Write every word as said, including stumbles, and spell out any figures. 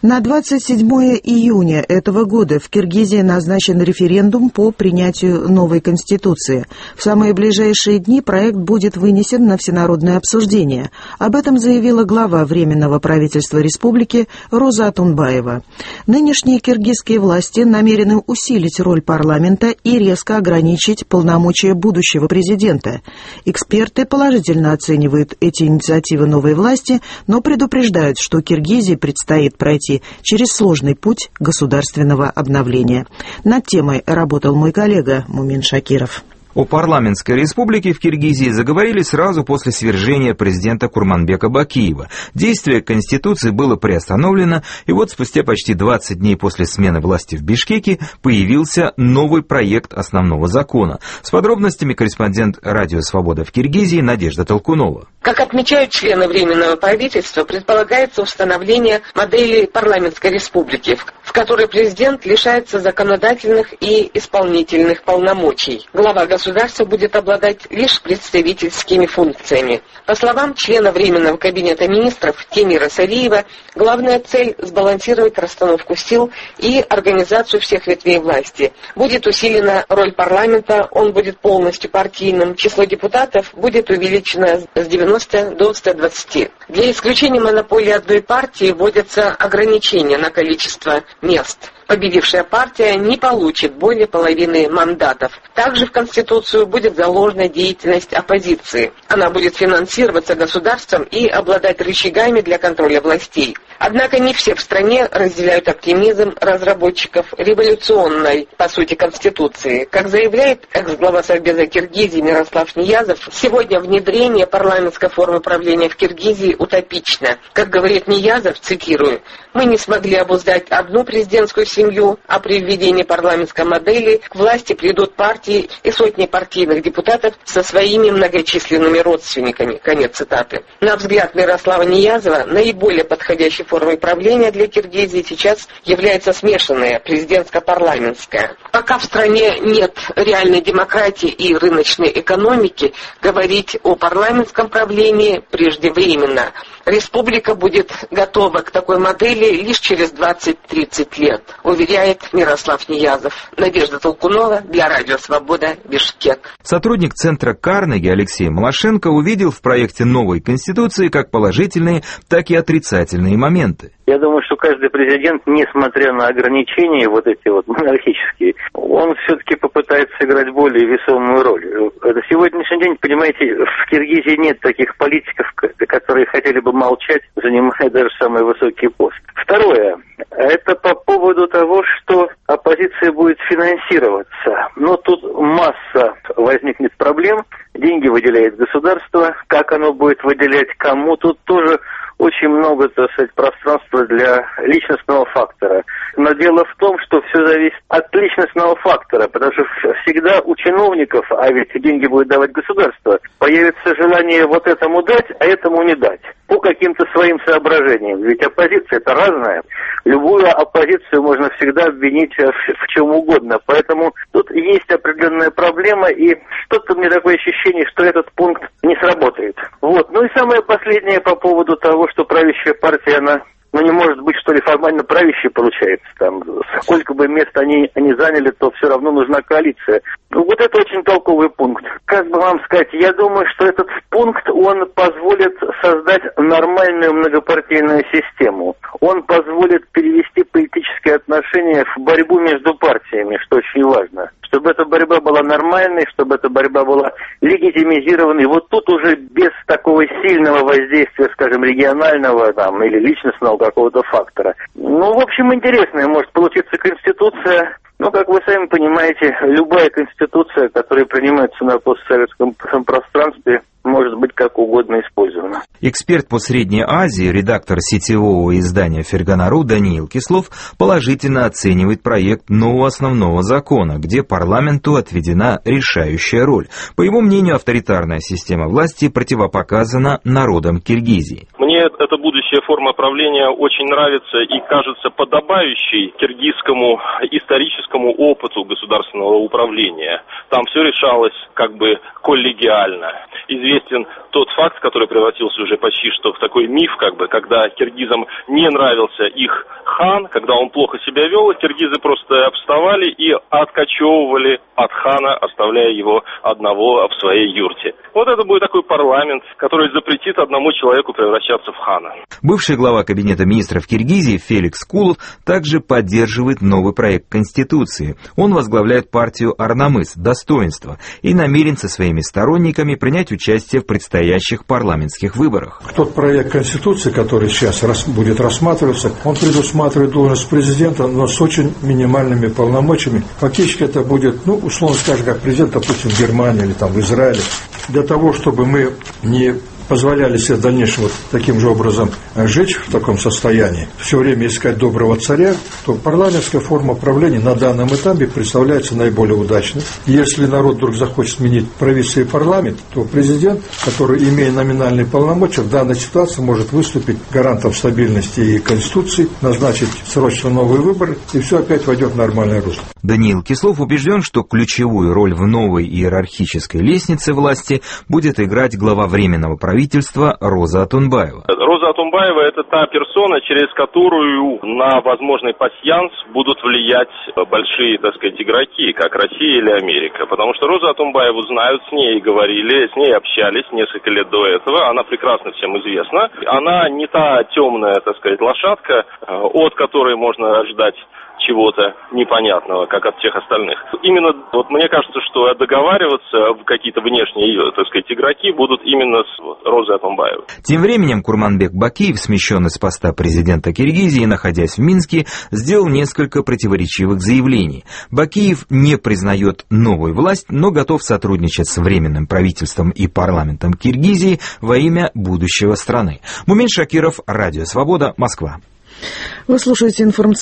На двадцать седьмое июня этого года в Киргизии назначен референдум по принятию новой конституции. В самые ближайшие дни проект будет вынесен на всенародное обсуждение. Об этом заявила глава Временного правительства республики Роза Атунбаева. Нынешние киргизские власти намерены усилить роль парламента и резко ограничить полномочия будущего президента. Эксперты положительно оценивают эти инициативы новой власти, но предупреждают, что Киргизии предстоит пройти через сложный путь государственного обновления. Над темой работал мой коллега Мумин Шакиров. О парламентской республике в Киргизии заговорили сразу после свержения президента Курманбека Бакиева. Действие Конституции было приостановлено, и вот спустя почти двадцать дней после смены власти в Бишкеке появился новый проект основного закона. С подробностями корреспондент «Радио Свобода» в Киргизии Надежда Толкунова. Как отмечают члены Временного правительства, предполагается установление модели парламентской республики, в которой президент лишается законодательных и исполнительных полномочий. Глава государства будет обладать лишь представительскими функциями. По словам члена Временного кабинета министров Темира Сариева, главная цель – сбалансировать расстановку сил и организацию всех ветвей власти. Будет усилена роль парламента, он будет полностью партийным, число депутатов будет увеличено с девяноста до ста двадцати. Для исключения монополии одной партии вводятся ограничения на количество мест. Победившая партия не получит более половины мандатов. Также в Конституцию будет заложена деятельность оппозиции. Она будет финансироваться государством и обладать рычагами для контроля властей. Однако не все в стране разделяют оптимизм разработчиков революционной, по сути, Конституции. Как заявляет экс-глава Совбеза Киргизии Мирослав Ниязов, сегодня внедрение парламентской формы правления в Киргизии утопично. Как говорит Ниязов, цитирую, «Мы не смогли обуздать одну президентскую семью, а при введении парламентской модели к власти придут партии и сотни партийных депутатов со своими многочисленными родственниками». Конец цитаты. На взгляд Мирослава Ниязова, наиболее подходящей формой правления для Киргизии сейчас является смешанная президентско-парламентская. Пока в стране нет реальной демократии и рыночной экономики, говорить о парламентском правлении преждевременно. Республика будет готова к такой модели лишь через двадцать-тридцать лет, уверяет Мирослав Ниязов. Надежда Толкунова для Радио Свобода, Бишкек. Сотрудник центра Карнеги Алексей Малашенко увидел в проекте новой Конституции как положительные, так и отрицательные моменты. Я думаю, что каждый президент, несмотря на ограничения вот эти вот монархические, он все-таки попытается сыграть более весомую роль. На сегодняшний день, понимаете, в Киргизии нет таких политиков, которые хотели бы молчать, занимая даже самый высокий пост. Второе. Это по поводу того, что оппозиция будет финансироваться. Но тут масса возникнет проблем. Деньги выделяет государство. Как оно будет выделять, кому, тут тоже очень много, так сказать, пространства для личностного фактора. Но дело в том, что все зависит от личностного фактора, потому что всегда у чиновников, а ведь деньги будет давать государство, появится желание вот этому дать, а этому не дать. По каким-то своим соображениям. Ведь оппозиция это разная. Любую оппозицию можно всегда обвинить в, в чем угодно. Поэтому тут есть определенная проблема, и что-то мне такое ощущение, что этот пункт не сработает. Вот. Ну и самое последнее по поводу того, что правящая партия, она ну, не может быть, что ли, формально правящей получается. Там, сколько бы мест они, они заняли, то все равно нужна коалиция. Ну, вот это очень толковый пункт. Как бы вам сказать, я думаю, что этот пункт, он позволит создать нормальную многопартийную систему. Он позволит перевести политические отношения в борьбу между партиями, что очень важно. Чтобы эта борьба была нормальной, чтобы эта борьба была легитимизированной. Вот тут уже без такого сильного воздействия, скажем, регионального там, или личностного какого-то фактора. Ну, в общем, интересная может получиться конституция. Ну, как вы сами понимаете, любая конституция, которая принимается на постсоветском пространстве, может быть как угодно использована. Эксперт по Средней Азии, редактор сетевого издания «Фергана.ру» Даниил Кислов положительно оценивает проект нового основного закона, где парламенту отведена решающая роль. По его мнению, авторитарная система власти противопоказана народам Киргизии. Мне эта будущая форма правления очень нравится и кажется подобающей киргизскому историческому опыту государственного управления. Там все решалось как бы коллегиально. Известно известен тот факт, который превратился уже почти что в такой миф, как бы, когда киргизам не нравился их хан, когда он плохо себя вел, киргизы просто вставали и откачевывали от хана, оставляя его одного в своей юрте. Вот это будет такой парламент, который запретит одному человеку превращаться в хана. Бывший глава Кабинета министров Киргизии Феликс Кулов также поддерживает новый проект Конституции. Он возглавляет партию «Арнамыс» «Достоинство» и намерен со своими сторонниками принять участие в предстоящих парламентских выборах. Тот проект Конституции, который сейчас рас, будет рассматриваться, он предусматривает должность президента, но с очень минимальными полномочиями. Фактически это будет, ну, условно скажем, как президент, допустим, в Германии или там в Израиле. Для того, чтобы мы не позволяли себе в дальнейшем вот таким же образом жить в таком состоянии, все время искать доброго царя, то парламентская форма правления на данном этапе представляется наиболее удачной. Если народ вдруг захочет сменить правительство и парламент, то президент, который, имея номинальные полномочия, в данной ситуации может выступить гарантом стабильности и Конституции, назначить срочно новые выборы, и все опять войдет в нормальное русло. Даниил Кислов убежден, что ключевую роль в новой иерархической лестнице власти будет играть глава Временного правительства Роза Атунбаева. Роза Атунбаева – это та персона, через которую на возможный пасьянс будут влиять большие, так сказать, игроки, как Россия или Америка. Потому что Розу Атунбаеву знают, с ней говорили, с ней общались несколько лет до этого, она прекрасно всем известна. Она не та темная, так сказать, лошадка, от которой можно ждать чего-то непонятного, как от всех остальных. Именно вот мне кажется, что договариваться в какие-то внешние, так сказать, игроки будут именно с Розой Атунбаевой. Тем временем Курманбек Бакиев, смещенный с поста президента Киргизии, находясь в Минске, сделал несколько противоречивых заявлений. Бакиев не признает новую власть, но готов сотрудничать с Временным правительством и парламентом Киргизии во имя будущего страны. Мумин Шакиров, Радио Свобода, Москва. Вы слушаете информационную